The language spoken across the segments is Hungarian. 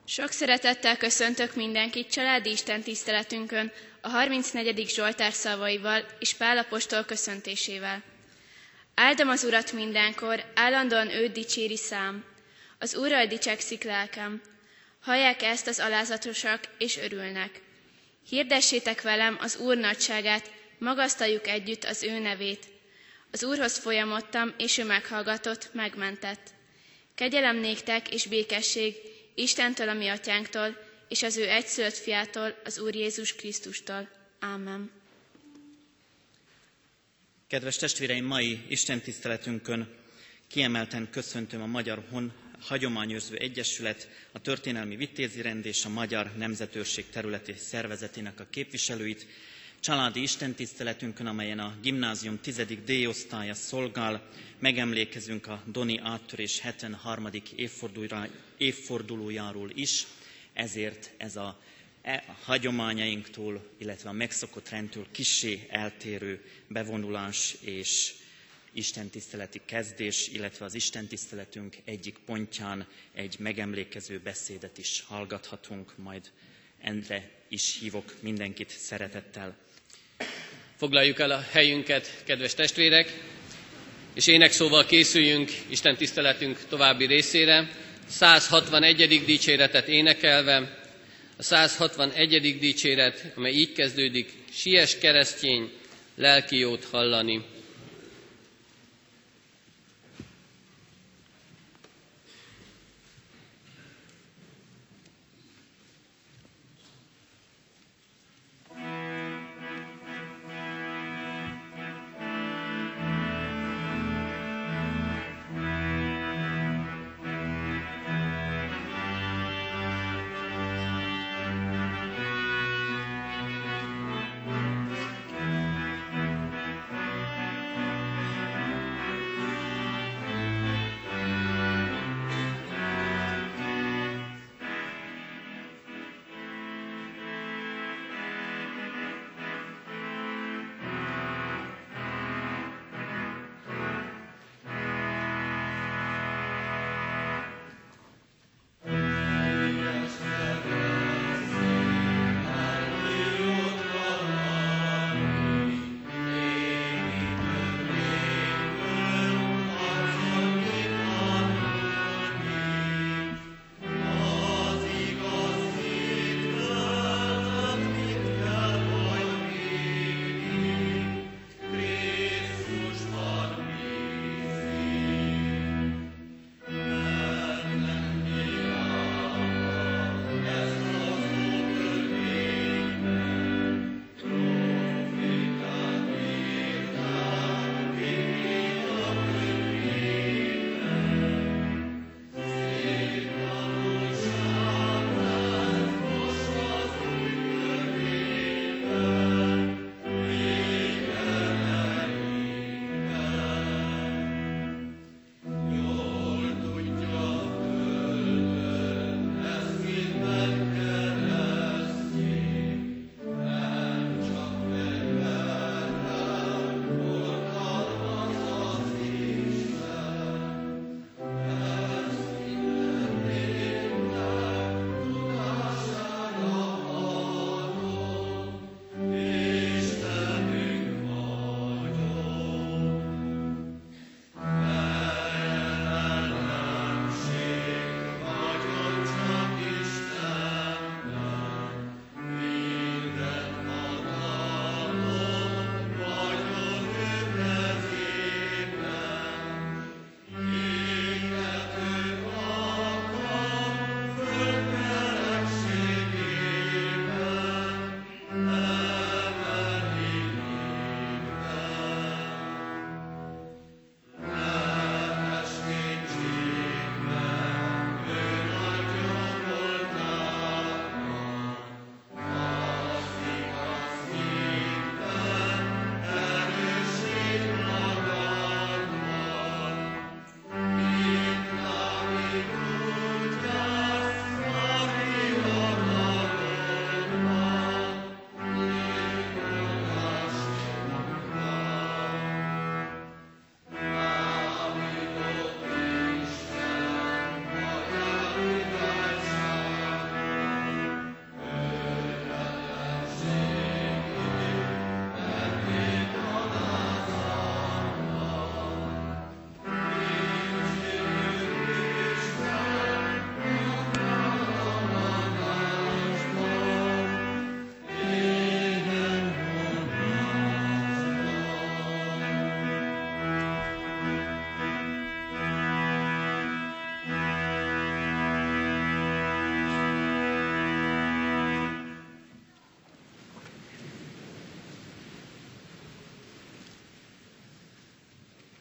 Sok szeretettel köszöntök mindenkit családi istentiszteletünkön a 34. Zsoltár szavaival és Pál apostol köszöntésével. Áldom az Urat mindenkor, állandóan őt dicséri szám. Az Úrral dicsekszik lelkem. Hallják ezt az alázatosak, és örülnek. Hirdessétek velem az Úr nagyságát, magasztaljuk együtt az ő nevét. Az Úrhoz folyamodtam, és ő meghallgatott, megmentett. Kegyelem néktek és békesség Istentől, a mi atyánktól, és az ő egyszülött fiától, az Úr Jézus Krisztustól. Ámen. Kedves testvéreim, mai istentiszteletünkön kiemelten köszöntöm a Magyar Hagyományőrző Egyesület, a Történelmi Vitézirend és a Magyar Nemzetőrség területi szervezetének a képviselőit. Családi istentiszteletünkön, amelyen a gimnázium 10. D-osztálya szolgál, megemlékezünk a doni áttörés 73. évfordulójáról is, ezért ez a hagyományainktól, illetve a megszokott rendtől kissé eltérő bevonulás és istentiszteleti kezdés, illetve az istentiszteletünk egyik pontján egy megemlékező beszédet is hallgathatunk, majd endre is hívok mindenkit szeretettel. Foglaljuk el a helyünket, kedves testvérek, és énekszóval készüljünk istentiszteletünk további részére, 161. dicséretet énekelve. A 161. dicséret, amely így kezdődik: siess keresztény, lelki jót hallani.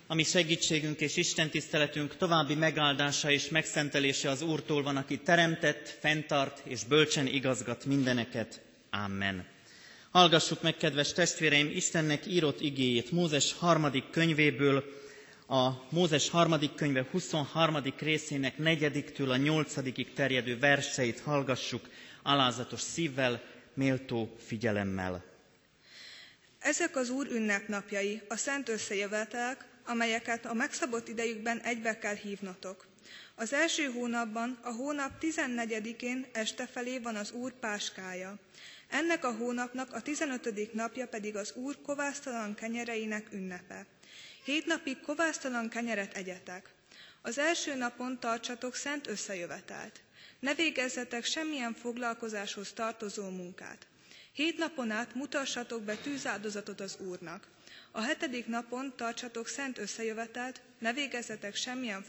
a mi segítségünk és istentiszteletünk további megáldása és megszentelése az Úrtól van, aki teremtett, fenntart és bölcsen igazgat mindeneket. Amen. Hallgassuk meg, kedves testvéreim, Istennek írott igéjét Mózes 3. könyvéből, a Mózes 3. könyve 23. részének 4-től a 8. terjedő verseit hallgassuk alázatos szívvel, méltó figyelemmel. Ezek az Úr ünnepnapjai, a szent összejövetelek, amelyeket a megszabott idejükben egybe kell hívnotok. Az első hónapban, a hónap 14-én este felé van az Úr páskája. Ennek a hónapnak a 15. napja pedig az Úr kovásztalan kenyereinek ünnepe. 7 napig kovásztalan kenyeret egyetek. Az első napon tartsatok szent összejövetelt. Ne végezzetek semmilyen foglalkozáshoz tartozó munkát. 7 napon át mutassatok be tűzáldozatot az Úrnak. A 7. napon tartsatok szent összejövetelt, ne végezzetek semmilyen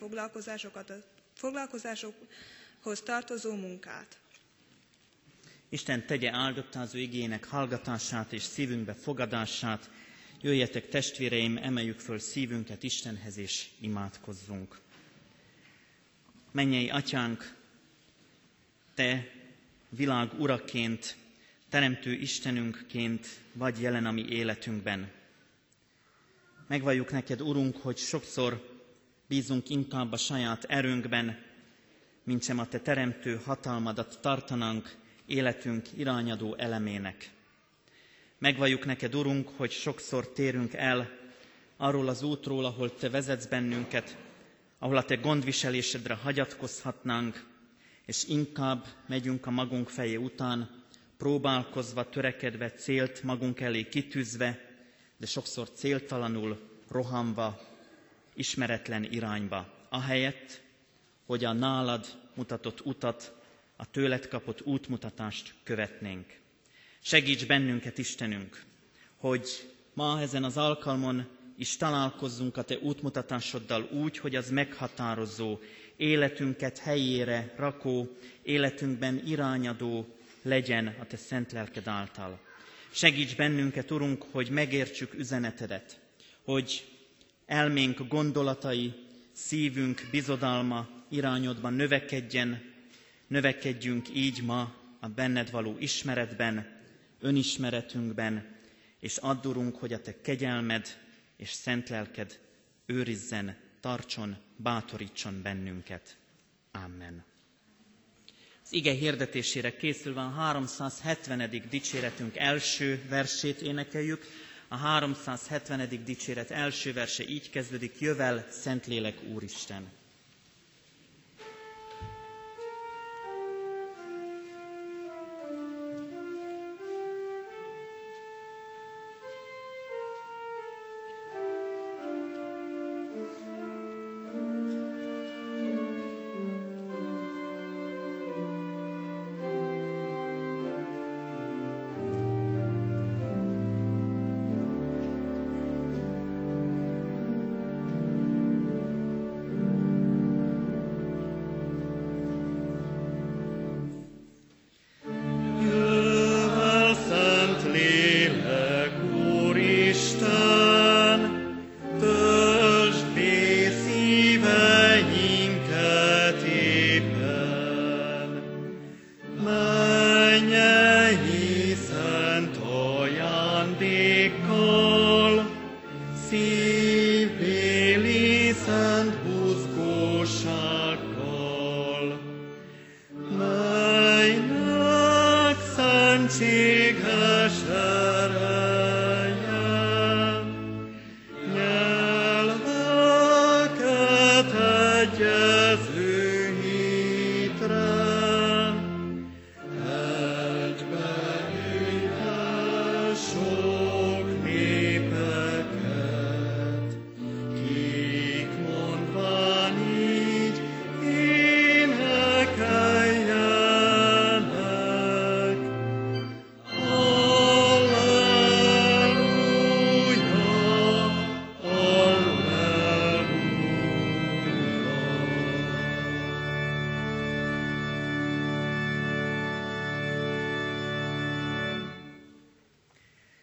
foglalkozásokhoz tartozó munkát. Isten tegye áldottá az ő igének hallgatását és szívünkbe fogadását. Jöjjetek, testvéreim, emeljük föl szívünket Istenhez és imádkozzunk. Mennyei Atyánk, Te világ uraként, teremtő Istenünkként vagy jelen a mi életünkben. Megvalljuk neked, Urunk, hogy sokszor bízunk inkább a saját erőnkben, mintsem a Te teremtő hatalmadat tartanánk életünk irányadó elemének. Megvalljuk neked, Urunk, hogy sokszor térünk el arról az útról, ahol Te vezetsz bennünket, ahol a Te gondviselésedre hagyatkozhatnánk, és inkább megyünk a magunk feje után, próbálkozva, törekedve, célt magunk elé kitűzve, de sokszor céltalanul, rohanva, ismeretlen irányba, ahelyett, hogy a nálad mutatott utat, a tőled kapott útmutatást követnénk. Segíts bennünket, Istenünk, hogy ma ezen az alkalmon is találkozzunk a Te útmutatásoddal úgy, hogy az meghatározó, életünket helyére rakó, életünkben irányadó legyen a Te szent lelked által. Segíts bennünket, Urunk, hogy megértsük üzenetedet, hogy elménk gondolatai, szívünk bizodalma irányodban növekedjünk így ma a benned való ismeretben, önismeretünkben, és add, Urunk, hogy a Te kegyelmed és szent lelked őrizzen, tartson, bátorítson bennünket. Amen. Az ige hirdetésére készülve a 370. dicséretünk első versét énekeljük. A 370. dicséret első verse így kezdődik: Jövel, Szentlélek Úristen!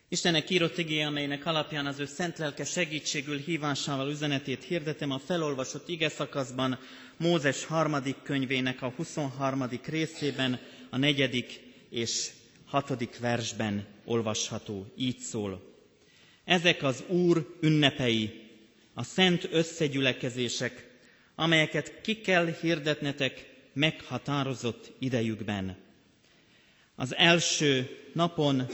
Istennek írott igéje, amelynek alapján az ő szent lelke segítségül hívásával üzenetét hirdetem, a felolvasott ige szakaszban Mózes 3. könyvének a 23. részében, a 4. és 6. versben olvasható. Így szól. Ezek az Úr ünnepei, a szent összegyülekezések, amelyeket ki kell hirdetnetek meghatározott idejükben. Az első napon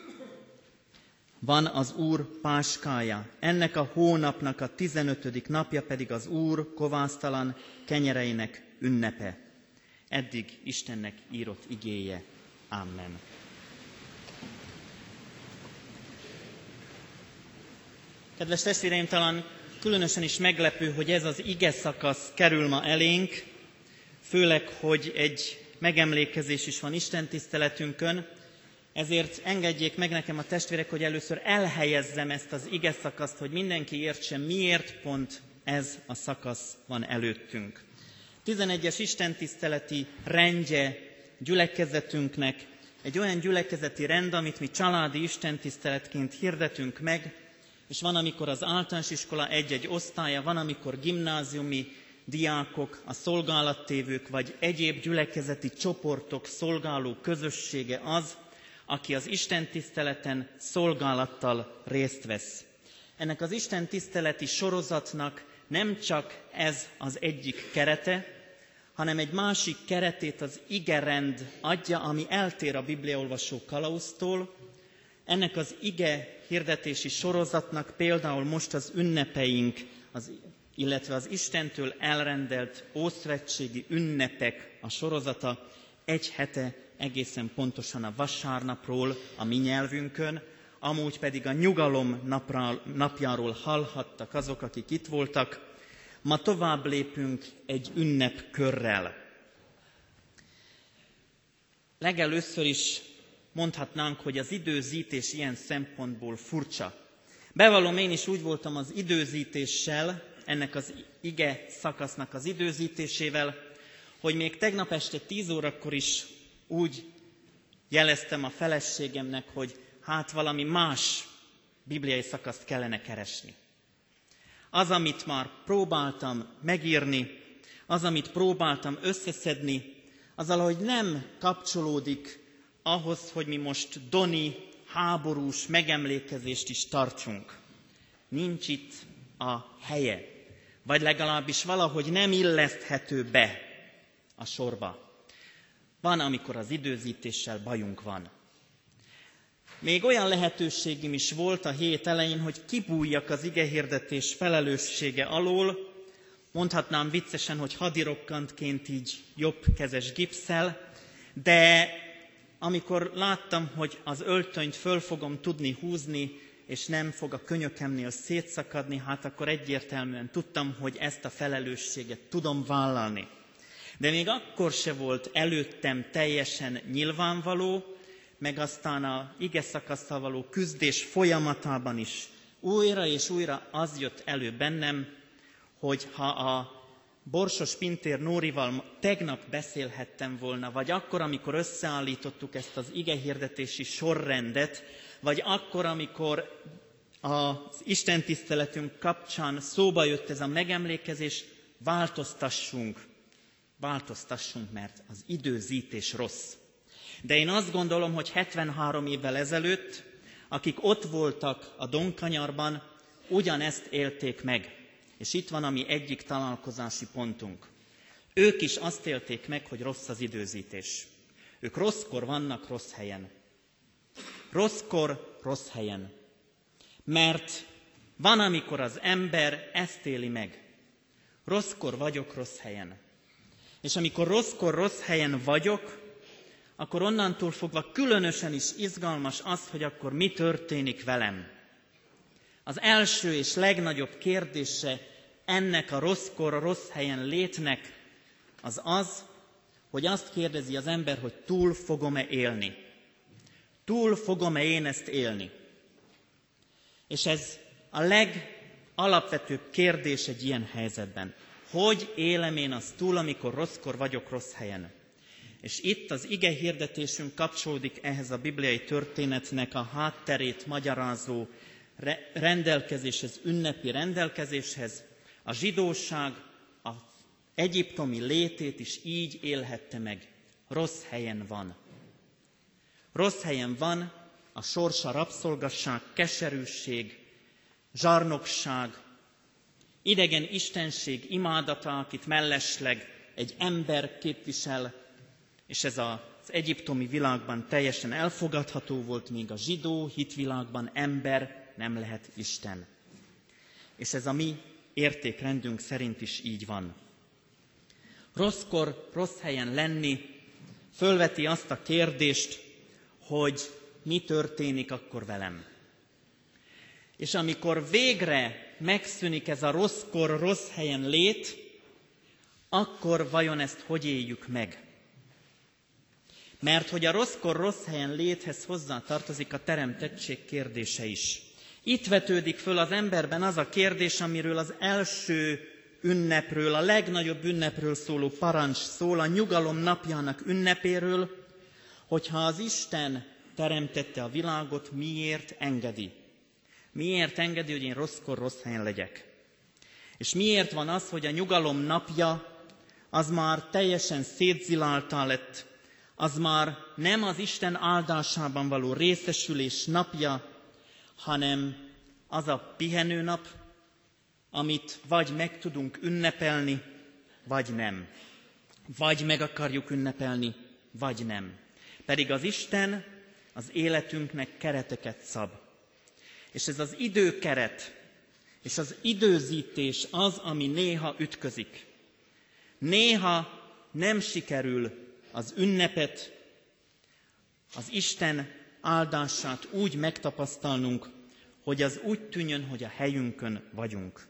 van az Úr páskája. Ennek a hónapnak a 15. napja pedig az Úr kovásztalan kenyereinek ünnepe. Eddig Istennek írott igéje. Amen. Kedves testvéreim, talán különösen is meglepő, hogy ez az ige szakasz kerül ma elénk, főleg, hogy egy megemlékezés is van istentiszteletünkön, ezért engedjék meg nekem a testvérek, hogy először elhelyezzem ezt az ige szakaszt, hogy mindenki értse, miért pont ez a szakasz van előttünk. 11-es istentiszteleti rendje gyülekezetünknek egy olyan gyülekezeti rend, amit mi családi istentiszteletként hirdetünk meg, és van, amikor az általános iskola egy-egy osztálya, van, amikor gimnáziumi diákok, a szolgálattévők, vagy egyéb gyülekezeti csoportok szolgáló közössége az, aki az istentiszteleten szolgálattal részt vesz. Ennek az istentiszteleti sorozatnak nem csak ez az egyik kerete, hanem egy másik keretét az igerend adja, ami eltér a bibliaolvasó kalauztól. Ennek az ige hirdetési sorozatnak például most az ünnepeink, illetve az Istentől elrendelt ószövetségi ünnepek a sorozata egy hete egészen pontosan a vasárnapról a mi nyelvünkön, amúgy pedig a nyugalom napjáról hallhattak azok, akik itt voltak. Ma tovább lépünk egy ünnepkörrel. Legelőször is mondhatnánk, hogy az időzítés ilyen szempontból furcsa. Bevallom, én is úgy voltam az időzítéssel, ennek az ige szakasznak az időzítésével, hogy még tegnap este 10 órakor is úgy jeleztem a feleségemnek, hogy hát valami más bibliai szakaszt kellene keresni. Az, amit már próbáltam megírni, az, amit próbáltam összeszedni, az valahogy nem kapcsolódik ahhoz, hogy mi most doni, háborús megemlékezést is tartsunk. Nincs itt a helye, vagy legalábbis valahogy nem illeszthető be a sorba. Van, amikor az időzítéssel bajunk van. Még olyan lehetőségem is volt a hét elején, hogy kibújjak az igehirdetés felelőssége alól, mondhatnám viccesen, hogy hadirokkantként így jobbkezes gipsszel, de amikor láttam, hogy az öltönyt föl fogom tudni húzni, és nem fog a könyökemnél szétszakadni, hát akkor egyértelműen tudtam, hogy ezt a felelősséget tudom vállalni. De még akkor se volt előttem teljesen nyilvánvaló, meg aztán a ige szakasszal való küzdés folyamatában is újra és újra az jött elő bennem, hogy ha a Borsos Pintér Nórival tegnap beszélhettem volna, vagy akkor, amikor összeállítottuk ezt az igehirdetési sorrendet, vagy akkor, amikor az istentiszteletünk kapcsán szóba jött ez a megemlékezés, változtassunk, mert az időzítés rossz. De én azt gondolom, hogy 73 évvel ezelőtt, akik ott voltak a Donkanyarban, ugyanezt élték meg. És itt van a mi egyik találkozási pontunk. Ők is azt élték meg, hogy rossz az időzítés. Ők rosszkor vannak rossz helyen. Rosszkor rossz helyen. Mert van, amikor az ember ezt éli meg. Rosszkor vagyok rossz helyen. És amikor rosszkor rossz helyen vagyok, akkor onnantól fogva különösen is izgalmas az, hogy akkor mi történik velem. Az első és legnagyobb kérdése ennek a rosszkor, a rossz helyen létnek az, hogy azt kérdezi az ember, hogy túl fogom-e élni. Túl fogom-e én ezt élni? És ez a legalapvetőbb kérdés egy ilyen helyzetben. Hogy élem én azt túl, amikor rosszkor vagyok rossz helyen? És itt az ige hirdetésünk kapcsolódik ehhez a bibliai történetnek a hátterét magyarázó rendelkezéshez, ünnepi rendelkezéshez. A zsidóság az egyiptomi létét is így élhette meg. Rossz helyen van. Rossz helyen van a sorsa rabszolgasság, keserűség, zsarnokság, idegen istenség imádata, akit mellesleg egy ember képvisel, és ez az egyiptomi világban teljesen elfogadható volt, míg a zsidó hitvilágban ember nem lehet Isten. És ez a mi értékrendünk szerint is így van. Rosszkor, rossz helyen lenni fölveti azt a kérdést, hogy mi történik akkor velem. És amikor végre megszűnik ez a rosszkor, rossz helyen lét, akkor vajon ezt hogy éljük meg? Mert hogy a rosszkor, rossz helyen léthez hozzá tartozik a teremtettség kérdése is. Itt vetődik föl az emberben az a kérdés, amiről az első ünnepről, a legnagyobb ünnepről szóló parancs szól, a nyugalom napjának ünnepéről, hogyha az Isten teremtette a világot, miért engedi? Miért engedi, hogy én rosszkor, rossz helyen legyek? És miért van az, hogy a nyugalom napja az már teljesen szétziláltá lett, az már nem az Isten áldásában való részesülés napja, hanem az a pihenőnap, amit vagy meg tudunk ünnepelni, vagy nem. Vagy meg akarjuk ünnepelni, vagy nem. Pedig az Isten az életünknek kereteket szab. És ez az időkeret és az időzítés az, ami néha ütközik. Néha nem sikerül az ünnepet, az Isten áldását úgy megtapasztalnunk, hogy az úgy tűnjön, hogy a helyünkön vagyunk.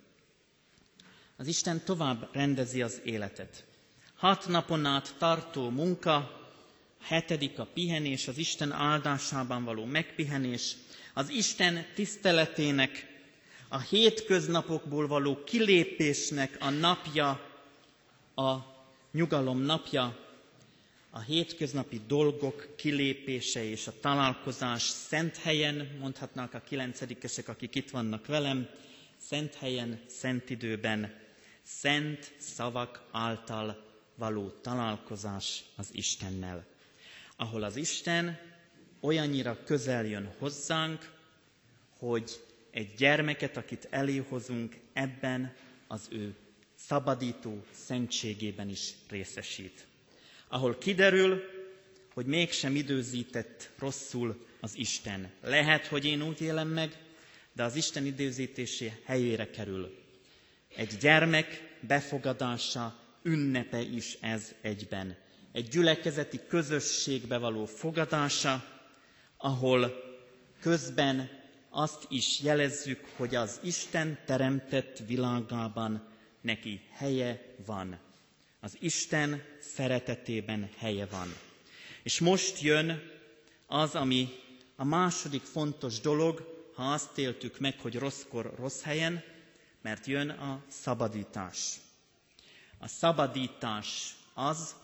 Az Isten tovább rendezi az életet. 6 napon át tartó munka, 7. a pihenés, az Isten áldásában való megpihenés, az Isten tiszteletének, a hétköznapokból való kilépésnek a napja, a nyugalom napja, a hétköznapi dolgok kilépése és a találkozás szent helyen, mondhatnák a 9-esek, akik itt vannak velem, szent helyen, szent időben, szent szavak által való találkozás az Istennel. Ahol az Isten olyannyira közel jön hozzánk, hogy egy gyermeket, akit eléhozunk, ebben az ő szabadító szentségében is részesít. Ahol kiderül, hogy mégsem időzített rosszul az Isten. Lehet, hogy én úgy élem meg, de az Isten időzítésé helyére kerül. Egy gyermek befogadása, ünnepe is ez egyben. Egy gyülekezeti közösségbe való fogadása, ahol közben azt is jelezzük, hogy az Isten teremtett világában neki helye van. Az Isten szeretetében helye van. És most jön az, ami a második fontos dolog, ha azt éltük meg, hogy rosszkor, rossz helyen, mert jön a szabadítás. A szabadítás az,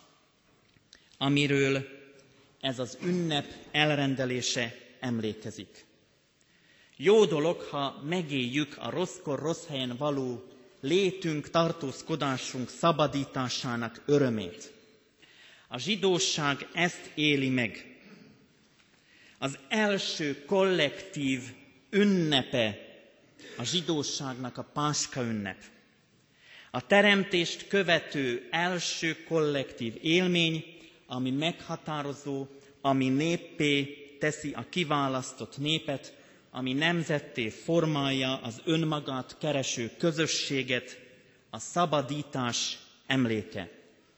amiről ez az ünnep elrendelése emlékezik. Jó dolog, ha megéljük a rosszkor, rossz helyen való létünk, tartózkodásunk szabadításának örömét. A zsidóság ezt éli meg. Az első kollektív ünnepe a zsidóságnak a Páska ünnep. A teremtést követő első kollektív élmény, ami meghatározó, ami néppé teszi a kiválasztott népet, ami nemzetté formálja az önmagát kereső közösséget, a szabadítás emléke.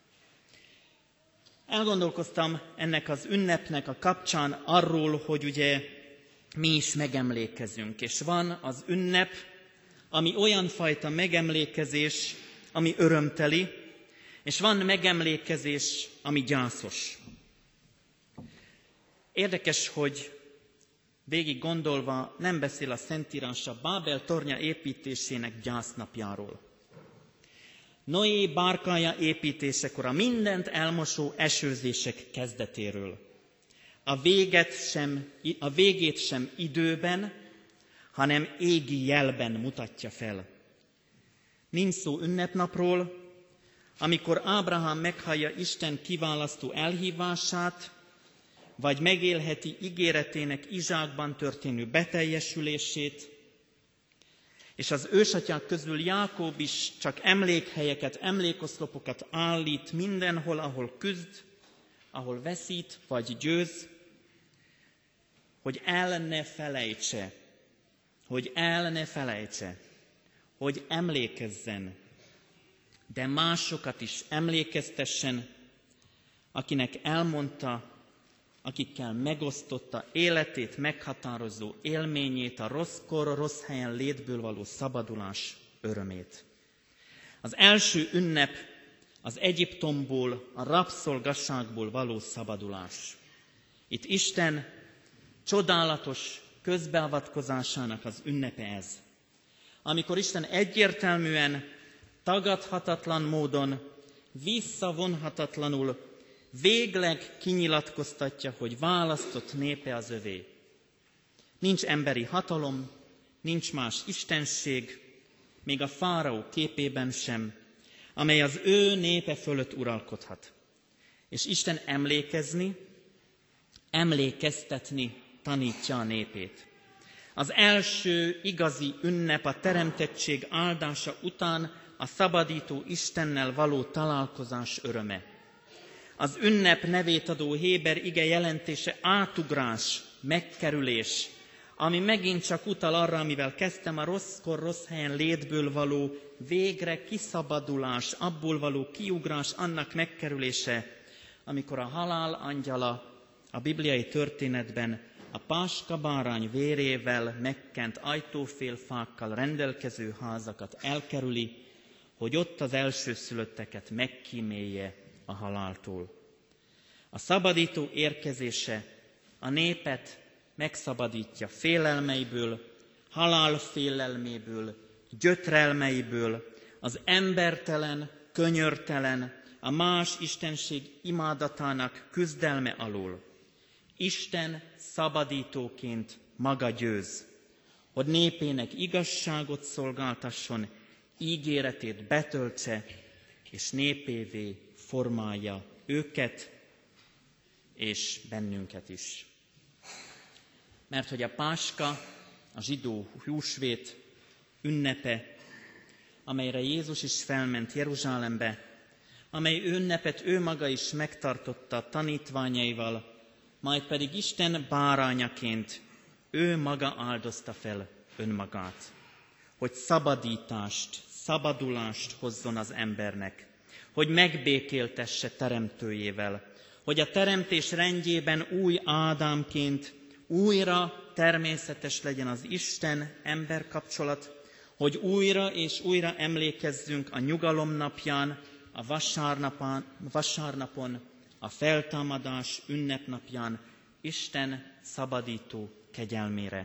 Elgondolkoztam ennek az ünnepnek a kapcsán arról, hogy ugye mi is megemlékezünk, és van az ünnep, ami olyan fajta megemlékezés, ami örömteli, és van megemlékezés, ami gyászos. Érdekes, hogy végig gondolva nem beszél a Szentírás a Bábel tornya építésének gyásznapjáról. Noé bárkája építésekor, a mindent elmosó esőzések kezdetéről. A végét sem időben, hanem égi jelben mutatja fel. Nincs szó ünnepnapról, amikor Ábrahám meghallja Isten kiválasztó elhívását, vagy megélheti ígéretének Izsákban történő beteljesülését, és az ősatyák közül Jákob is csak emlékhelyeket, emlékoszlopokat állít mindenhol, ahol küzd, ahol veszít vagy győz, hogy el ne felejtse, hogy emlékezzen, de másokat is emlékeztessen, akinek elmondta, akikkel megosztotta életét meghatározó élményét, a rosszkor, rossz helyen létből való szabadulás örömét. Az első ünnep az Egyiptomból, a rabszolgasságból való szabadulás. Itt Isten csodálatos közbeavatkozásának az ünnepe ez. Amikor Isten egyértelműen, tagadhatatlan módon, visszavonhatatlanul végleg kinyilatkoztatja, hogy választott népe az övé. Nincs emberi hatalom, nincs más istenség, még a fáraó képében sem, amely az ő népe fölött uralkodhat. És Isten emlékeztetni tanítja a népét. Az első igazi ünnep a teremtettség áldása után a szabadító Istennel való találkozás öröme. Az ünnep nevét adó héber ige jelentése átugrás, megkerülés, ami megint csak utal arra, amivel kezdtem, a rosszkor, rossz helyen létből való végre kiszabadulás, abból való kiugrás, annak megkerülése, amikor a halál angyala a bibliai történetben a páska bárány vérével megkent ajtófélfákkal rendelkező házakat elkerüli, hogy ott az elsőszülötteket megkímélje a haláltól. A szabadító érkezése a népet megszabadítja félelmeiből, halál félelméből, gyötrelmeiből, az embertelen, könyörtelen, a más istenség imádatának küzdelme alól. Isten szabadítóként maga győz, hogy népének igazságot szolgáltasson, ígéretét betöltse, és népévé formálja őket, és bennünket is. Mert hogy a páska, a zsidó húsvét ünnepe, amelyre Jézus is felment Jeruzsálembe, amely ünnepet ő maga is megtartotta tanítványaival, majd pedig Isten bárányaként ő maga áldozta fel önmagát, hogy szabadulást hozzon az embernek, hogy megbékéltesse teremtőjével, hogy a teremtés rendjében új Ádámként újra természetes legyen az Isten-ember kapcsolat, hogy újra és újra emlékezzünk a nyugalom napján, a vasárnapon, a feltámadás ünnepnapján Isten szabadító kegyelmére.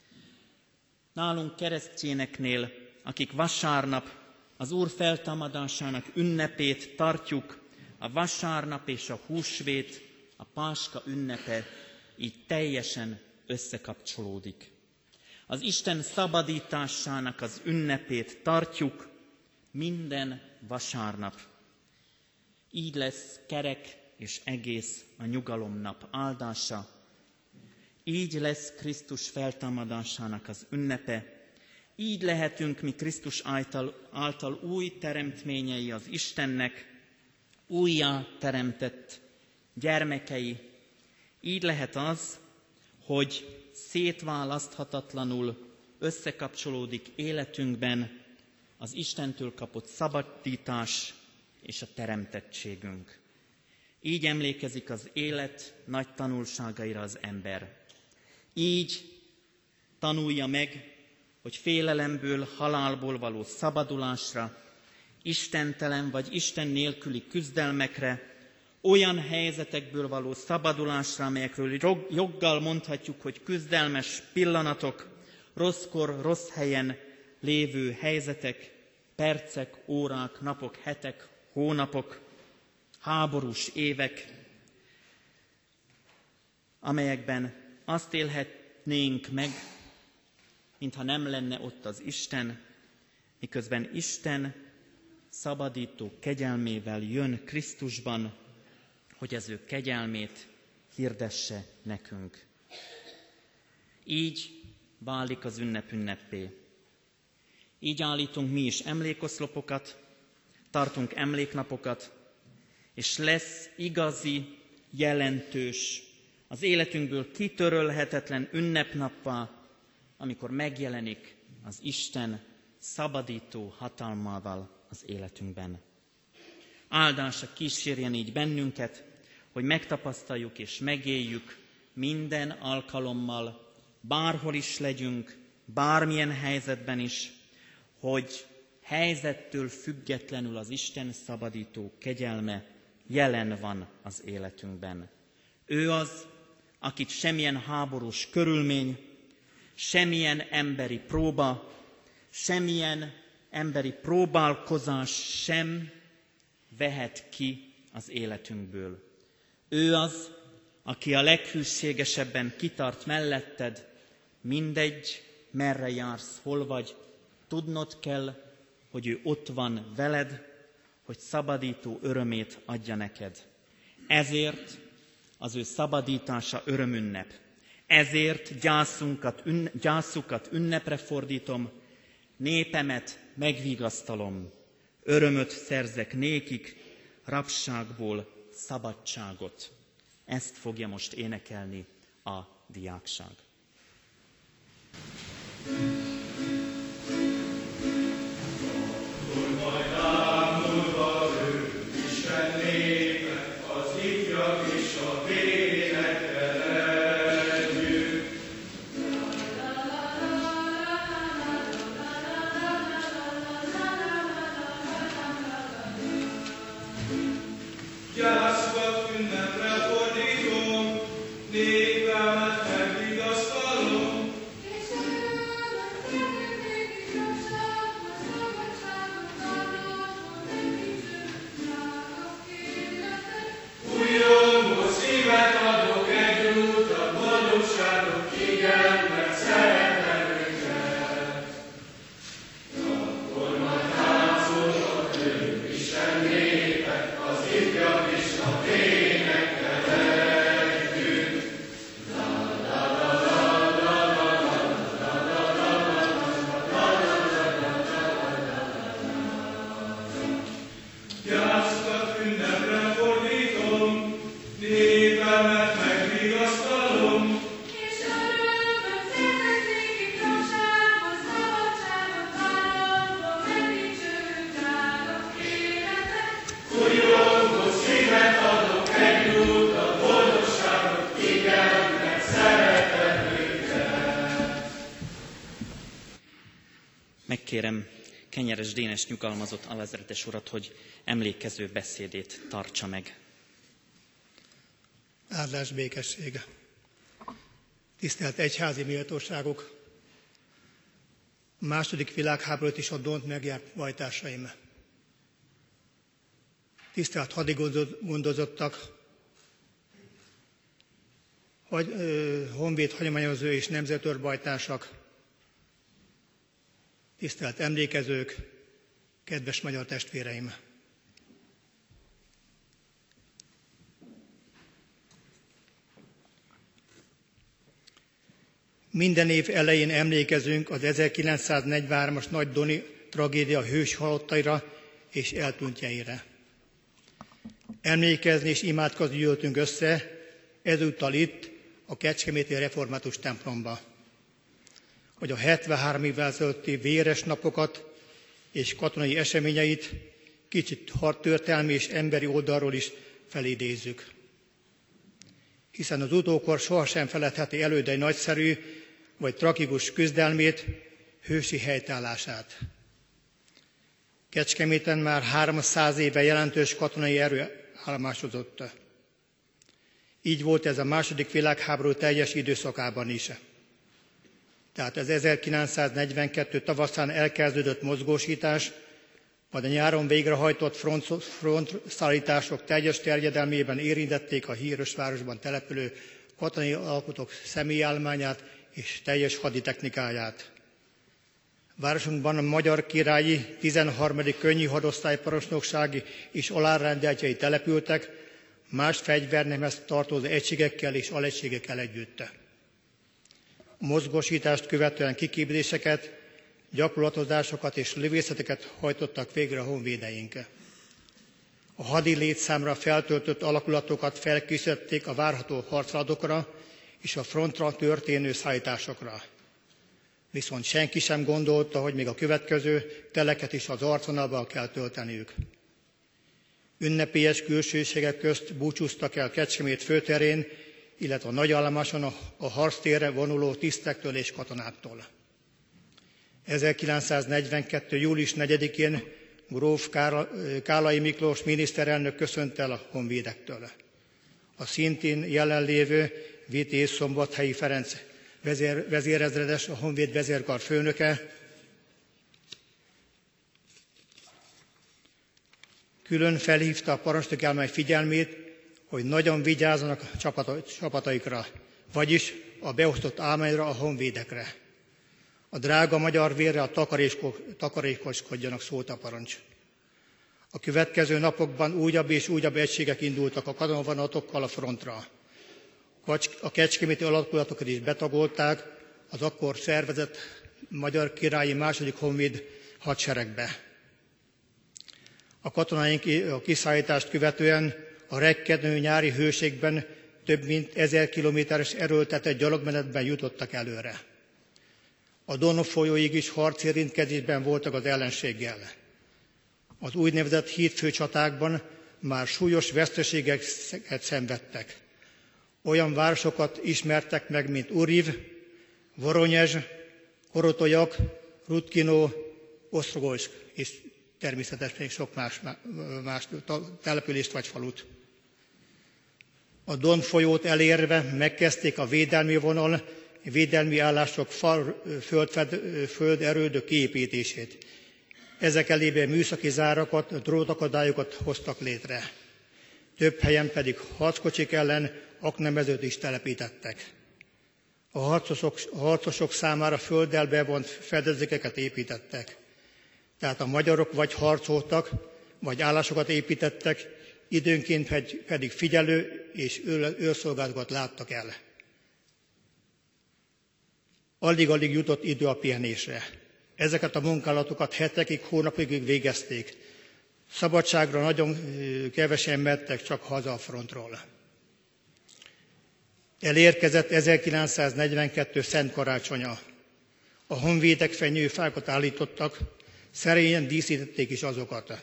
Nálunk keresztényeknél, akik vasárnap az Úr feltámadásának ünnepét tartjuk, a vasárnap és a húsvét, a páska ünnepe így teljesen összekapcsolódik. Az Isten szabadításának az ünnepét tartjuk minden vasárnap. Így lesz kerek és egész a nyugalomnap áldása. Így lesz Krisztus feltámadásának az ünnepe. Így lehetünk mi Krisztus által új teremtményei az Istennek, újjá teremtett gyermekei. Így lehet az, hogy szétválaszthatatlanul összekapcsolódik életünkben az Istentől kapott szabadítás és a teremtettségünk. Így emlékezik az élet nagy tanulságaira az ember. Így tanulja meg, hogy félelemből, halálból való szabadulásra, istentelen vagy Isten nélküli küzdelmekre, olyan helyzetekből való szabadulásra, amelyekről joggal mondhatjuk, hogy küzdelmes pillanatok, rosszkor, rossz helyen lévő helyzetek, percek, órák, napok, hetek, hónapok, háborús évek, amelyekben azt élhetnénk meg, mintha nem lenne ott az Isten, miközben Isten szabadító kegyelmével jön Krisztusban, hogy az ő kegyelmét hirdesse nekünk. Így válik az ünnep ünneppé. Így állítunk mi is emlékoszlopokat, tartunk emléknapokat, és lesz igazi, jelentős, az életünkből kitörölhetetlen ünnepnappá, amikor megjelenik az Isten szabadító hatalmával az életünkben. Áldása kísérjen így bennünket, hogy megtapasztaljuk és megéljük minden alkalommal, bárhol is legyünk, bármilyen helyzetben is, hogy helyzettől függetlenül az Isten szabadító kegyelme jelen van az életünkben. Ő az, akit semmilyen háborús körülmény, semmilyen emberi próba, semmilyen emberi próbálkozás sem vehet ki az életünkből. Ő az, aki a leghűségesebben kitart melletted, mindegy, merre jársz, hol vagy, tudnod kell, hogy ő ott van veled, hogy szabadító örömét adja neked. Ezért az ő szabadítása örömünnep. Ezért gyászukat ünnepre fordítom, népemet megvigasztalom, örömöt szerzek nékik, rabságból szabadságot. Ezt fogja most énekelni a diákság. Megkérem Kenyeres Dénes nyugalmazott alezredes urat, hogy emlékező beszédét tartsa meg. Áldás békessége. Tisztelt egyházi méltóságok! A második világháborút is a Dont megjárt bajtársaim. Tisztelt hadigondozottak, honvéd hagyományozó és nemzetőrbajtársak, tisztelt emlékezők, kedves magyar testvéreim! Minden év elején emlékezünk az 1943-as nagy doni tragédia hős halottaira és eltűntjeire. Emlékezni és imádkozni gyűltünk össze, ezúttal itt, a kecskeméti református templomba, hogy a 73 évvel ezelőtti véres napokat és katonai eseményeit kicsit történelmi és emberi oldalról is felidézzük. Hiszen az utókor sohasem feledheti elődei nagyszerű vagy tragikus küzdelmét, hősi helytállását. Kecskeméten már 300 éve jelentős katonai erő állomásozott. Így volt ez a második világháború teljes időszakában is. Tehát az 1942 tavaszán elkezdődött mozgósítás majd a nyáron végrehajtott frontszállítások teljes terjedelmében érintették a híres városban települő katonai alkotók személyállományát és teljes haditechnikáját. Városunkban a Magyar Királyi 13. Könnyű Hadosztályparancsnoksági és alárendeltjei települtek, más fegyvernemhez tartozó egységekkel és alegységekkel együtt. A mozgósítást követően kiképzéseket, gyakorlatozásokat és lövészeteket hajtottak végre a honvédeink. A hadi létszámra feltöltött alakulatokat felkészítették a várható harcfeladatkra és a frontra történő szállításokra. Viszont senki sem gondolta, hogy még a következő teleket is az arcvonalba kell tölteniük. Ünnepélyes külsőségek közt búcsúztak el Kecskemét főterén, illetve a nagyállomáson a harctérre vonuló tisztektől és katonáktól. 1942. július 4-én gróf Kállai Miklós miniszterelnök köszönt el a honvédektől. A szintén jelenlévő Vitéz Szombathelyi Ferenc vezérezredes, a honvéd vezérkar főnöke külön felhívta a parancsnok állomány figyelmét, hogy nagyon vigyázzanak a csapataikra, vagyis a beosztott állományra, a honvédekre. A drága magyar vérre takarékoskodjanak, szólt a parancs. A következő napokban újabb és újabb egységek indultak a katonavonatokkal a frontra. A kecskeméti alakulatokat is betagolták az akkor szervezett Magyar Királyi II. Honvéd hadseregbe. A katonáink a kiszállítást követően a rekedő nyári hőségben több mint 1000 kilométeres erőltetett gyalogmenetben jutottak előre. A Don folyóig is harcérintkezésben voltak az ellenséggel. Az úgynevezett hídfőcsatákban már súlyos veszteségeket szenvedtek. Olyan városokat ismertek meg, mint Uriv, Voronyezs, Korotoljak, Rutkinó, Osztrogojsk, és természetesen még sok más települést vagy falut. A Don folyót elérve megkezdték a védelmi vonal, védelmi állások földerődő kiépítését. Ezek elébe műszaki zárakat, drótakadályokat hoztak létre. Több helyen pedig harckocsik ellen aknamezőt is telepítettek. A harcosok számára földdel bevont fedezékeket építettek. Tehát a magyarok vagy harcoltak, vagy állásokat építettek, időnként pedig figyelő és őrszolgálatokat láttak el. Alig-alig jutott idő a pihenésre. Ezeket a munkálatokat hetekig, hónapokig végezték. Szabadságra nagyon kevesen mentek csak haza a frontról. Elérkezett 1942. Szent Karácsonya. A honvédek fenyőfákat állítottak, szerényen díszítették is azokat.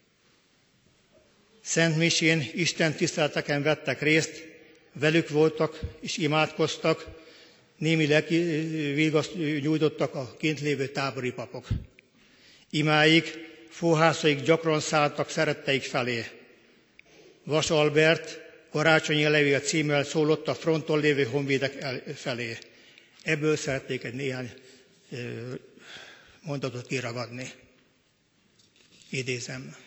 Szent misén istentiszteleteken vettek részt, velük voltak és imádkoztak, némi lelki vigaszt nyújtottak a kint lévő tábori papok. Imáik, fóhászaik gyakran szálltak szeretteik felé. Vas Albert Karácsonyi levél címmel szólott a fronton lévő honvédek felé. Ebből szeretnék egy néhány mondatot kiragadni. Idézem.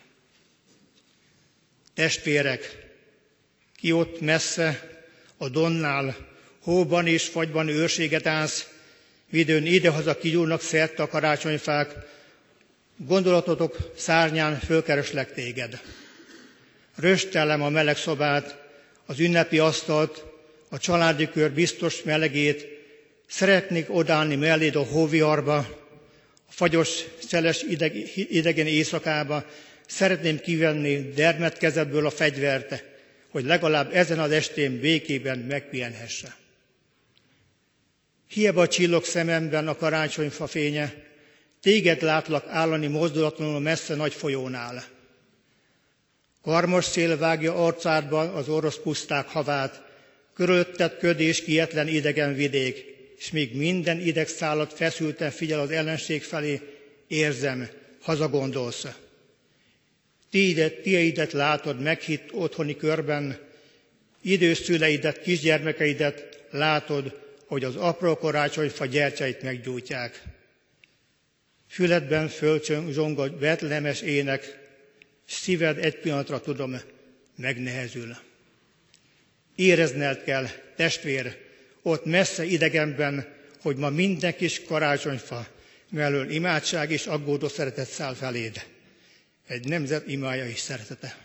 Testvérek, ki ott messze, a Donnál, hóban és fagyban őrséget állsz, vidőn idehaza kigyúlnak szerte a karácsonyfák, gondolatotok szárnyán fölkereslek téged. Röstellem a meleg szobát, az ünnepi asztalt, a családi kör biztos melegét, szeretnék odállni melléd a hóviharba, a fagyos, szeles idegen éjszakába, szeretném kivenni dermed kezedből a fegyvert, hogy legalább ezen az estén békében megpihenhesse. Hiába csillog szememben a karácsonyfa fénye, téged látlak állani mozdulatlanul messze nagy folyónál. Karmos szél vágja arcádba az orosz puszták havát, körülötted köd és kietlen idegen vidék, és még minden idegszálat feszülten figyel az ellenség felé, érzem, hazagondolsz. Tieidet látod meghitt otthoni körben, idős szüleidet, kisgyermekeidet látod, hogy az apró karácsonyfa gyertyeit meggyújtják. Füledben fölcsong a betlehemes ének, szíved egy pillanatra, tudom, megnehezül. Érezned kell, testvér, ott messze idegenben, hogy ma minden kis karácsonyfa mellől imádság és aggódó szeretet száll feléd. Egy nemzet imája és szeretete.